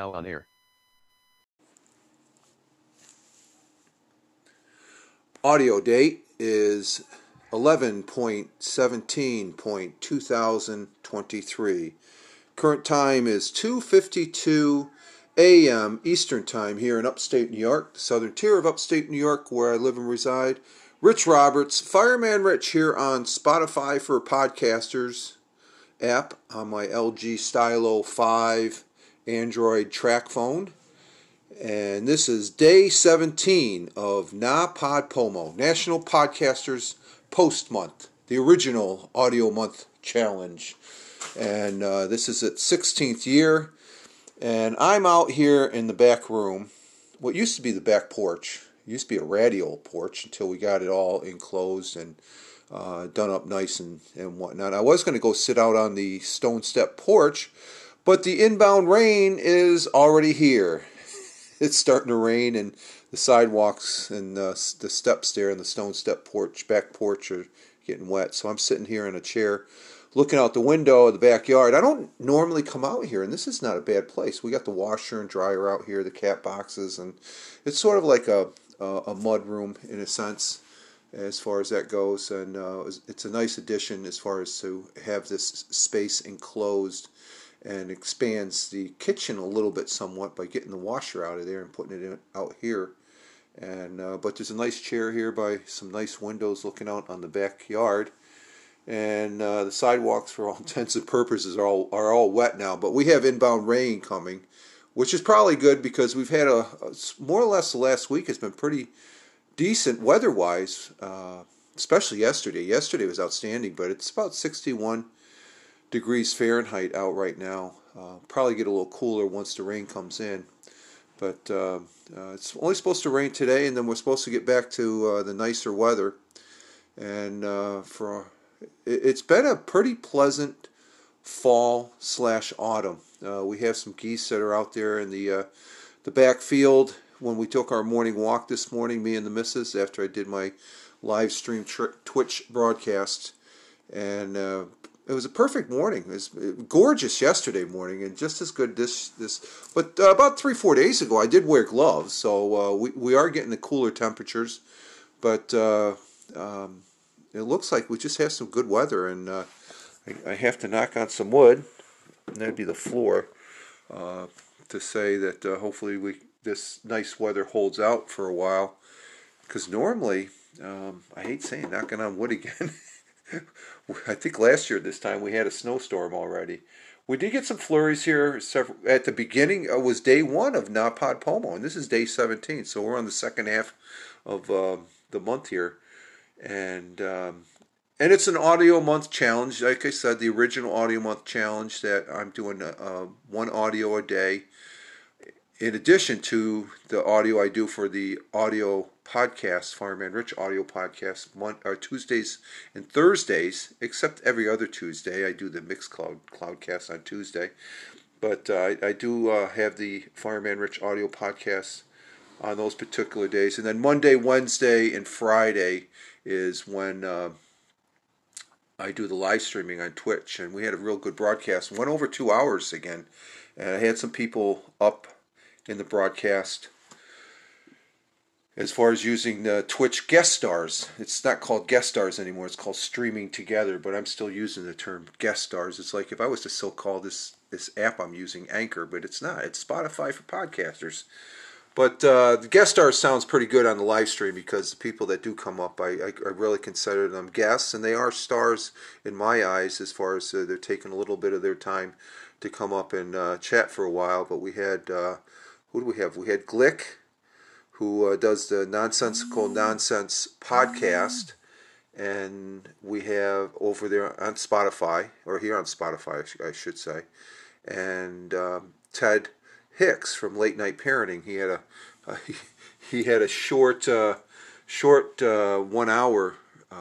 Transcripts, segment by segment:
now on air. Audio date is 11.17.2023. Current time is 2:52 a.m. Eastern Time here in upstate New York, the southern tier of upstate New York where I live and reside. Rich Roberts, Fireman Rich here on Spotify for Podcasters app on my LG Stylo 5 Android track phone. And this is day 17 of NaPodPoMo, National Podcasters Post Month, the original Audio Month Challenge. And this is its 16th year. And I'm out here in the back room, what used to be the back porch. It used to be a radial porch until we got it all enclosed and done up nice and whatnot. I was going to go sit out on the stone step porch, but the inbound rain is already here. It's starting to rain, and the sidewalks and the steps there and the stone step porch, back porch, are getting wet. So I'm sitting here in a chair looking out the window of the backyard. I don't normally come out here, and this is not a bad place. We got the washer and dryer out here, the cat boxes, and it's sort of like a mud room in a sense as far as that goes. And it's a nice addition as far as to have this space enclosed, and expands the kitchen a little bit somewhat by getting the washer out of there and putting it out here. And but there's a nice chair here by some nice windows looking out on the backyard. And the sidewalks, for all intents and purposes, are all wet now. But we have inbound rain coming, which is probably good because we've had a more or less the last week has been pretty decent weather-wise, especially yesterday. Yesterday was outstanding, but it's about 61 degrees Fahrenheit out right now. Probably get a little cooler once the rain comes in. But it's only supposed to rain today, and then we're supposed to get back to the nicer weather. And it's been a pretty pleasant fall/autumn. We have some geese that are out there in the back field. When we took our morning walk this morning, me and the missus, after I did my live stream Twitch broadcast, and it was a perfect morning. It was gorgeous yesterday morning, and just as good this. But about 3-4 days ago, I did wear gloves, so we are getting the cooler temperatures. But it looks like we just have some good weather, and I have to knock on some wood, and that'd be the floor, to say that hopefully this nice weather holds out for a while. Because normally, I hate saying knocking on wood again. I think last year this time we had a snowstorm already. We did get some flurries here at the beginning. It was day 1 of NaPodPoMo, and this is day 17, so we're on the second half of the month here. And it's an audio month challenge. Like I said, the original audio month challenge that I'm doing one audio a day, in addition to the audio I do for the audio podcast, Fireman Rich audio podcast, Tuesdays and Thursdays, except every other Tuesday. I do the Mixcloud Cloudcast on Tuesday. But I do have the Fireman Rich audio podcast on those particular days. And then Monday, Wednesday, and Friday is when I do the live streaming on Twitch. And we had a real good broadcast. Went over 2 hours again. And I had some people up in the broadcast as far as using the Twitch guest stars. It's not called guest stars anymore. It's called streaming together, but I'm still using the term guest stars. It's like if I was to so call this app I'm using Anchor, but it's not. It's Spotify for podcasters. But the guest stars sounds pretty good on the live stream because the people that do come up, I really consider them guests, and they are stars in my eyes as far as they're taking a little bit of their time to come up and chat for a while. But we had, who do we have? We had Glick, who does the Nonsensical Nonsense podcast, and we have over there on Spotify, or here on Spotify, I should say, and Ted Hicks from Late Night Parenting. He had a short 1 hour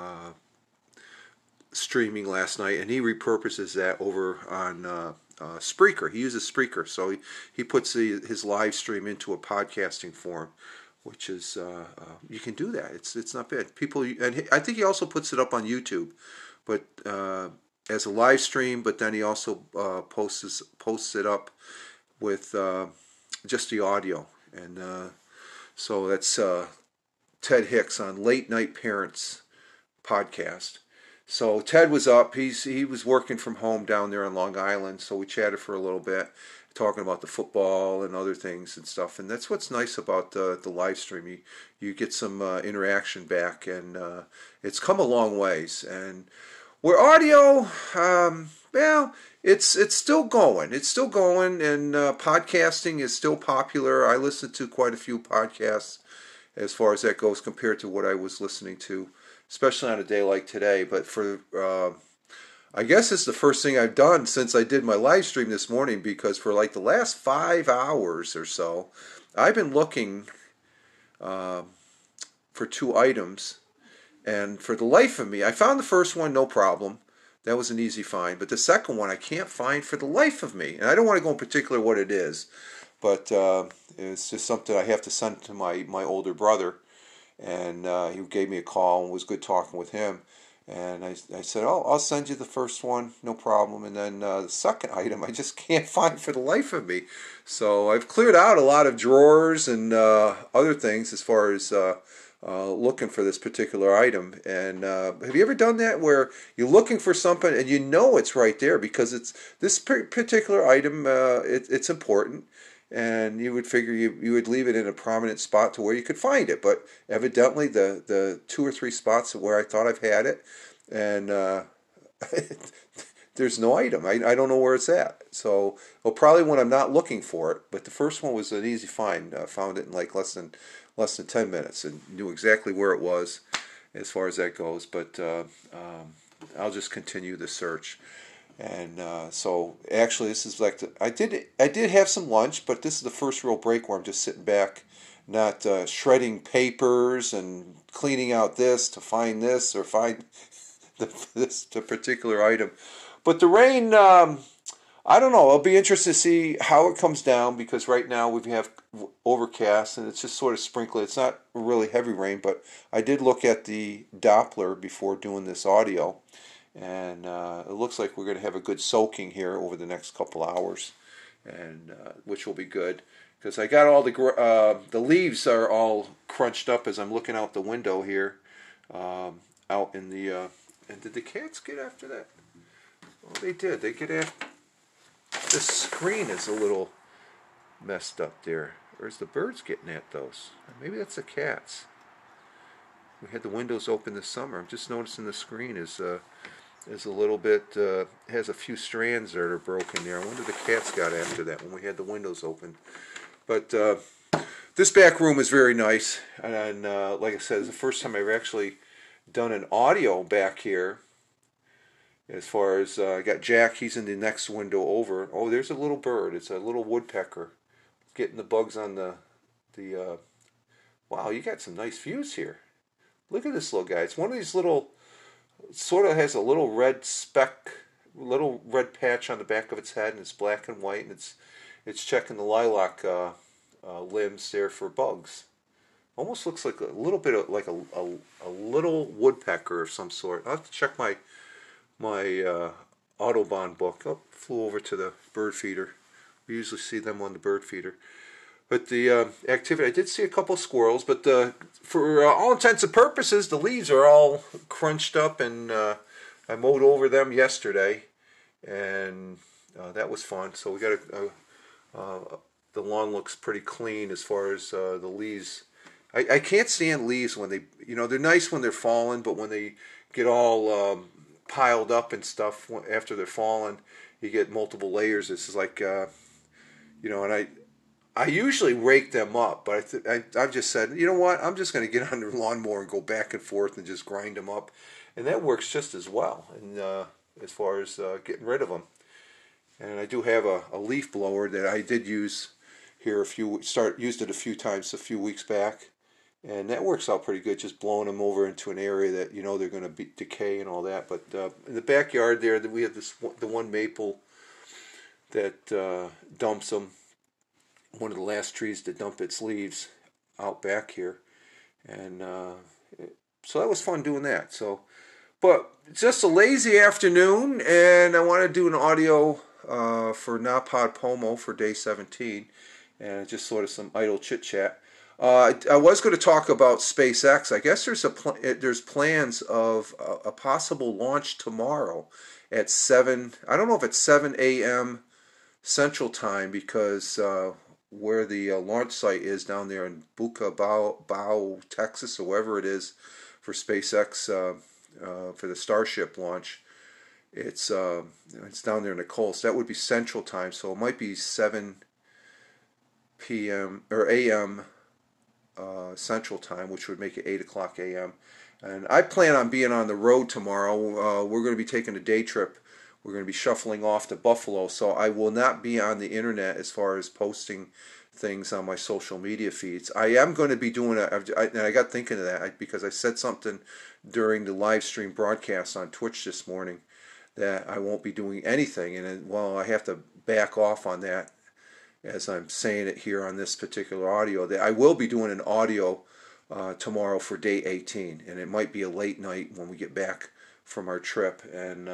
streaming last night, and he repurposes that over on Spreaker. He uses Spreaker, so he puts his live stream into a podcasting form, which is you can do that. It's not bad. I think he also puts it up on YouTube, but as a live stream. But then he also posts it up with just the audio. And so that's Ted Hicks on Late Night Parents podcast. So Ted was up. He was working from home down there on Long Island. So we chatted for a little bit, talking about the football and other things and stuff. And that's what's nice about the live stream. You get some interaction back, and it's come a long ways. And where audio, well, it's still going. It's still going, and podcasting is still popular. I listen to quite a few podcasts as far as that goes compared to what I was listening to, especially on a day like today. But for I guess it's the first thing I've done since I did my live stream this morning, because for like the last 5 hours or so, I've been looking for 2 items, and for the life of me, I found the first one, no problem. That was an easy find. But the second one I can't find for the life of me. And I don't want to go in particular what it is, but it's just something I have to send to my older brother. And he gave me a call, and it was good talking with him. And I said, oh, I'll send you the first one, no problem. And then the second item I just can't find for the life of me. So I've cleared out a lot of drawers and other things as far as looking for this particular item. And have you ever done that, where you're looking for something and you know it's right there because it's this particular item, it's important, and you would figure you would leave it in a prominent spot to where you could find it, but evidently the 2 or 3 spots where I thought I've had it, and there's no item. I don't know where it's at. So, well, probably when I'm not looking for it. But the first one was an easy find. Found it in like less than 10 minutes and knew exactly where it was as far as that goes. But I'll just continue the search. And so actually, this is like I did have some lunch, but this is the first real break where I'm just sitting back, not shredding papers and cleaning out this to find this or find this particular item. But the rain, I don't know. I'll be interested to see how it comes down, because right now we have overcast and it's just sort of sprinkling. It's not really heavy rain, but I did look at the Doppler before doing this audio, and it looks like we're going to have a good soaking here over the next couple hours, and which will be good, because I got all the leaves are all crunched up as I'm looking out the window here, out in the and did the cats get after that? Well, they did. They get after. The screen is a little messed up there. Or is the birds getting at those? Maybe that's the cats. We had the windows open this summer. I'm just noticing the screen is a little bit, has a few strands that are broken there. I wonder if the cats got after that when we had the windows open. But this back room is very nice. And like I said, it's the first time I've actually done an audio back here. As far as I got Jack, he's in the next window over. Oh, there's a little bird. It's a little woodpecker, getting the bugs on the. Wow, you got some nice views here. Look at this little guy. It's one of these little, sort of has a little red speck, little red patch on the back of its head, and it's black and white, and it's checking the lilac limbs there for bugs. Almost looks like a little bit of like a little woodpecker of some sort. I'll have to check my Audubon book. Oh, flew over to the bird feeder. We usually see them on the bird feeder. But the activity, I did see a couple squirrels, but for all intents and purposes, the leaves are all crunched up, and I mowed over them yesterday, and that was fun. So we got the lawn looks pretty clean as far as the leaves. I can't stand leaves when they, they're nice when they're fallen, but when they get all piled up and stuff after they're fallen, you get multiple layers. This is like, and I usually rake them up, but I've just said, you know what, I'm just going to get on the lawnmower and go back and forth and just grind them up, and that works just as well. And as far as getting rid of them, and I do have a leaf blower that I did use here used it a few times a few weeks back. And that works out pretty good, just blowing them over into an area that they're going to decay and all that. But in the backyard there, we have the one maple that dumps them. One of the last trees to dump its leaves out back here, and so that was fun doing that. So, but just a lazy afternoon, and I want to do an audio for NaPodPoMo for day 17. and just sort of some idle chit chat. I was going to talk about SpaceX. I guess there's plans of a possible launch tomorrow at 7. I don't know if it's 7 a.m. Central Time, because where the launch site is down there in Buca Bao, Texas, or wherever it is for SpaceX, for the Starship launch. It's down there in the coast. That would be Central Time, so it might be 7 p.m. or a.m. Central Time, which would make it 8 o'clock a.m. And I plan on being on the road tomorrow. We're going to be taking a day trip. We're going to be shuffling off to Buffalo, so I will not be on the internet as far as posting things on my social media feeds. I am going to be doing and I got thinking of that because I said something during the live stream broadcast on Twitch this morning that I won't be doing anything, and well, I have to back off on that as I'm saying it here on this particular audio. That I will be doing an audio tomorrow for day 18, and it might be a late night when we get back from our trip, and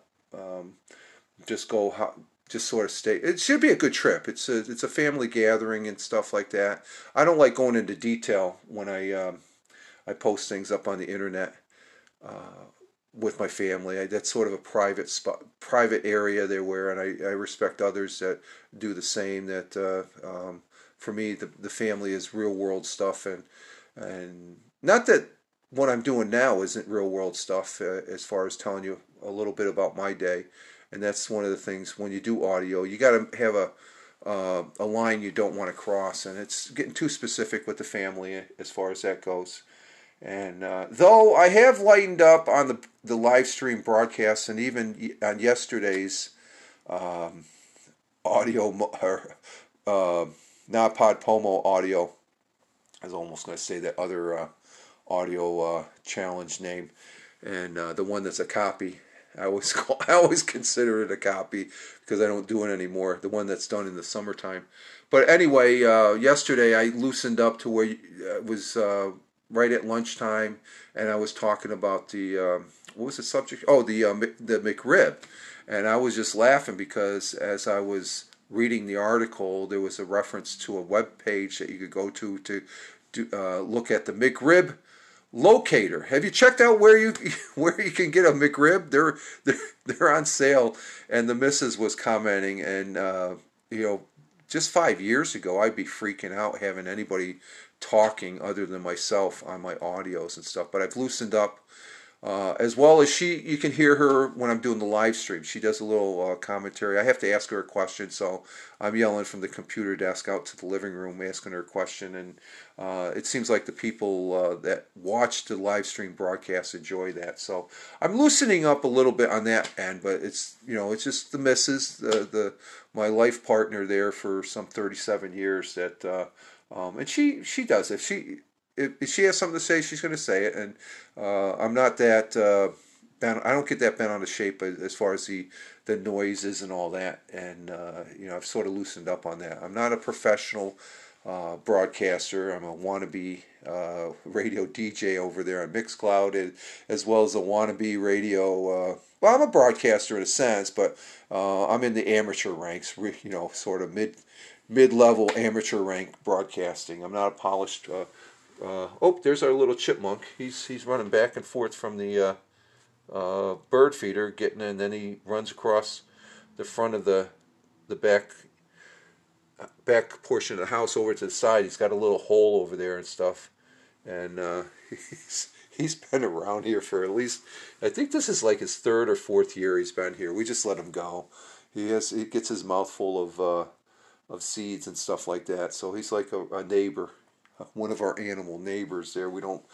just sort of stay. It should be a good trip. It's a family gathering and stuff like that. I don't like going into detail when I post things up on the internet with my family. That's sort of a private area there, and I respect others that do the same. That for me, the family is real world stuff, and not that what I'm doing now isn't real world stuff, as far as telling you a little bit about my day. And that's one of the things when you do audio, you got to have a line you don't want to cross, and it's getting too specific with the family as far as that goes. And though I have lightened up on the live stream broadcast, and even on yesterday's audio, or Napod Pomo audio, I was almost going to say that other audio challenge name, and the one that's a copy. I always consider it a copy because I don't do it anymore. The one that's done in the summertime. But anyway, yesterday I loosened up to where it was right at lunchtime, and I was talking about the what was the subject? Oh, the McRib, and I was just laughing because as I was reading the article, there was a reference to a web page that you could go to look at the McRib locator. Have you checked out where you can get a McRib? They're on sale, and the missus was commenting, and just 5 years ago I'd be freaking out having anybody talking other than myself on my audios and stuff. But I've loosened up. As well as you can hear her when I'm doing the live stream. She does a little commentary. I have to ask her a question, so I'm yelling from the computer desk out to the living room, asking her a question. And it seems like the people that watch the live stream broadcast enjoy that. So I'm loosening up a little bit on that end, but it's just the missus, my life partner there for some 37 years that, and she does it. If she has something to say, she's going to say it, and I'm not that bent. I don't get that bent on the shape as far as the noises and all that, and I've sort of loosened up on that. I'm not a professional broadcaster. I'm a wannabe radio DJ over there on Mixcloud, as well as a wannabe radio. Well, I'm a broadcaster in a sense, but I'm in the amateur ranks. Sort of mid-level amateur rank broadcasting. I'm not a polished. There's our little chipmunk. He's running back and forth from the bird feeder, and then he runs across the front of the back portion of the house over to the side. He's got a little hole over there and stuff, and he's been around here for at least, I think this is like his 3rd or 4th year he's been here. We just let him go. He gets his mouth full of seeds and stuff like that. So he's like a neighbor. One of our animal neighbors there. We don't.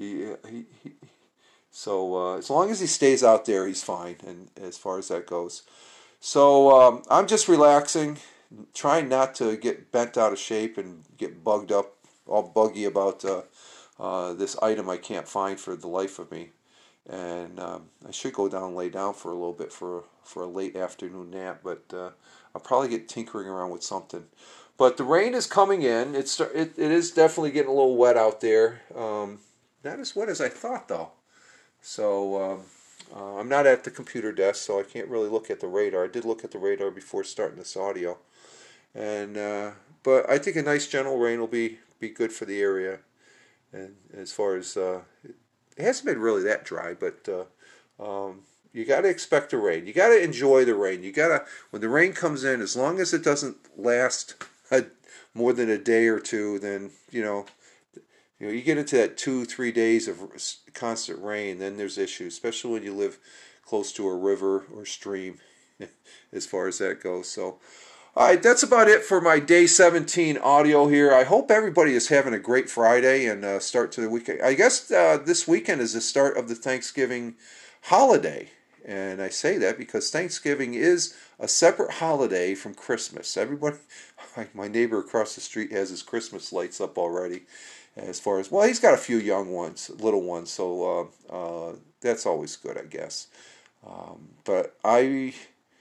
So as long as he stays out there, he's fine. And as far as that goes, so I'm just relaxing, trying not to get bent out of shape and get bugged up, all buggy about this item I can't find for the life of me. And I should go down and lay down for a little bit for a late afternoon nap, but I'll probably get tinkering around with something. But the rain is coming in. It is definitely getting a little wet out there. Not as wet as I thought, though. So I'm not at the computer desk, so I can't really look at the radar. I did look at the radar before starting this audio. And But I think a nice gentle rain will be good for the area. And as far as it hasn't been really that dry, but you got to expect the rain. You got to enjoy the rain. You got to when the rain comes in, as long as it doesn't last more than a day or two, then you get into that 2 3 days of constant rain, then there's issues, especially when you live close to a river or stream, as far as that goes. So, all right, that's about it for my day 17 audio here. I hope everybody is having a great Friday and start to the weekend. I guess this weekend is the start of the Thanksgiving holiday. And I say that because Thanksgiving is a separate holiday from Christmas. Everybody, my neighbor across the street has his Christmas lights up already. As far as, well, he's got a few young ones, little ones, so that's always good, I guess. But I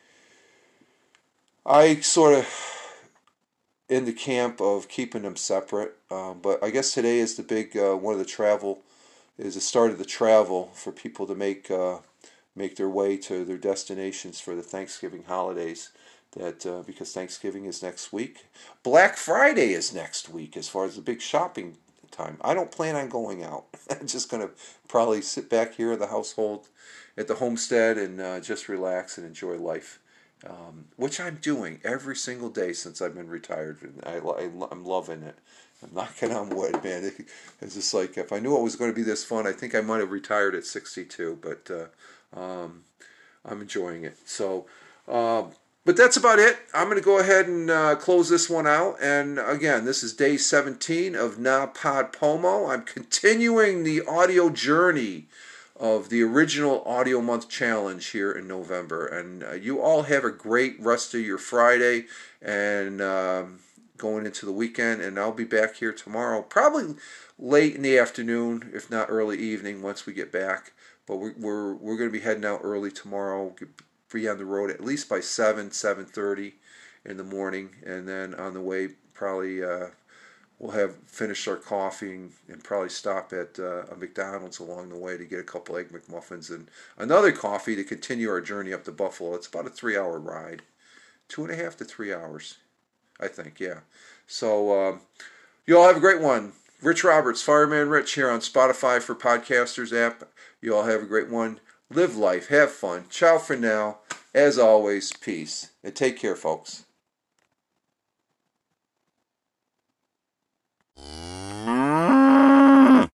sort of in the camp of keeping them separate. But I guess today is the big one of the travel is the start of the travel for people to make their way to their destinations for the Thanksgiving holidays. That because Thanksgiving is next week, Black Friday is next week. As far as the big shopping time, I don't plan on going out. I'm just gonna probably sit back here in the household, at the homestead, and just relax and enjoy life. Which I'm doing every single day since I've been retired. I'm loving it. I'm knocking on wood, man. It's just like, if I knew it was going to be this fun, I think I might have retired at 62, but I'm enjoying it. So, but that's about it. I'm going to go ahead and close this one out. And again, this is day 17 of Na Pod Pomo. I'm continuing the audio journey of the original Audio Month Challenge here in November. And you all have a great rest of your Friday and going into the weekend. And I'll be back here tomorrow, probably late in the afternoon, if not early evening, once we get back. But we're going to be heading out early tomorrow, be on the road at least by 7:30 in the morning. And then on the way, probably we'll have finished our coffee and probably stop at a McDonald's along the way to get a couple Egg McMuffins and another coffee to continue our journey up to Buffalo. It's about a 3-hour ride, 2.5 to 3 hours, I think. Yeah. So you all have a great one. Rich Roberts, Fireman Rich, here on Spotify for Podcasters app. You all have a great one. Live life, have fun. Ciao for now. As always, peace, and take care, folks.